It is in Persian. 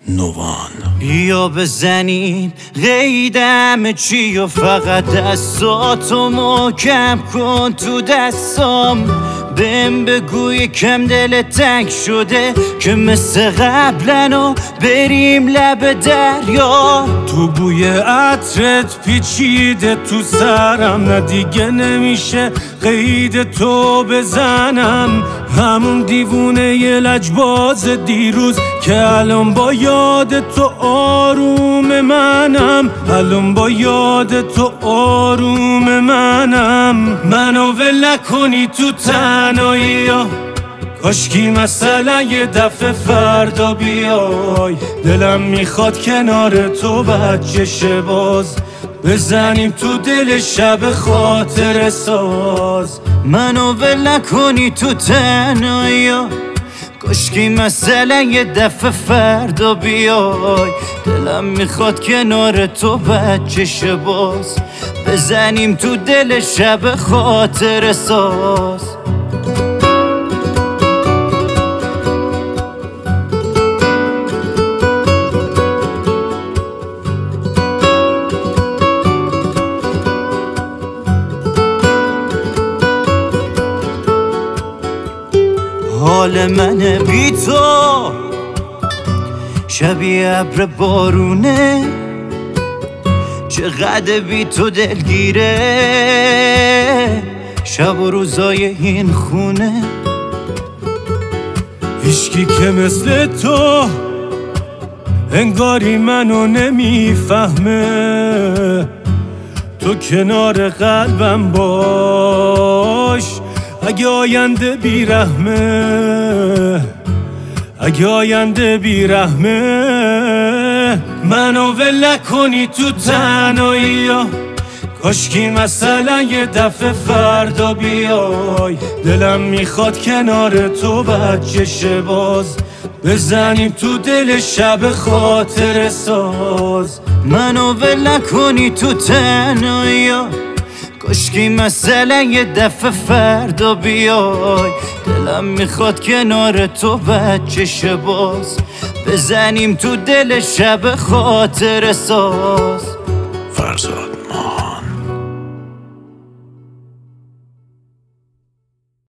نوان بیا بزنیم قیدم چی و فقط دستاتو محکم کن تو دستام. بهم بگوی کم دل تنگ شده که مثل قبلن و بریم لب دریا. تو بوی عطرت پیچیده تو سرم، نه دیگه نمیشه قید تو بزنم. همون دیوونه ی لجباز دیروز که الان با یاد تو آروم منم، الان با یاد تو آروم منم. منو ول نکنی تو تنهایی ها، کاشکی مثلا یه دفعه فردا بیای. دلم میخواد کنار تو بچه باز بزنیم تو دل شب خاطر ساز. منو ول نکنی تو تنهایی ها، کاشکی مثلا یه دفعه فردا بیای. دلم میخواد کنار تو بچه باز بزنیم تو دل شب خاطر ساز. حال منه بی تو شبیه ابر بارونه، چقدر بی تو دلگیره شب و روزای این خونه. هیچکی که مثل تو انگاری منو نمیفهمه. تو کنار قلبم باش اگه آینده بیرحمه، اگه آینده بیرحمه. منو ول نکنی تو تنهایی ها، کاشکی مثلا یه دفعه فردا بیای. دلم میخواد کنار تو بچه باز بزنیم تو دل شب خاطر ساز. منو ول نکنی تو تنهایی ها، کاشکی مثلا یه دفعه فردا بیای. دلم میخواد کنار تو بچه باز بزنیم تو دل شب خاطر ساز.